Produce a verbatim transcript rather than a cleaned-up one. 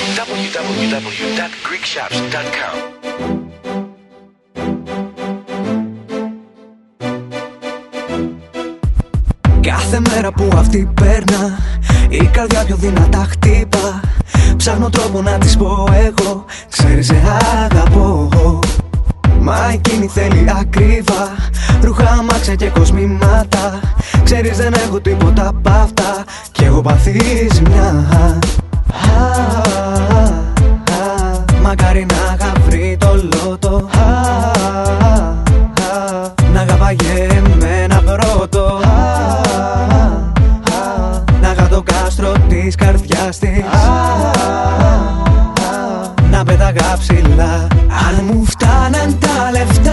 double-u double-u double-u τελεία greek shops τελεία com. Κάθε μέρα που αυτή περνά, η καρδιά πιο δυνατά χτύπα. Ψάχνω τρόπο να της πω εγώ, ξέρεις σε αγαπώ. Μα εκείνη θέλει ακρίβα, ρούχα, αμάξια και κοσμήματα. Ξέρεις δεν έχω τίποτα απ' αυτά κι έχω πάθει ζημιά. Μακάρι να είχα βρει το λότο, να αγαπάγε εμένα πρώτο, να είχα το κάστρο της καρδιάς της, να πέταγα ψηλά. Αν μου φτάναν τα λεφτά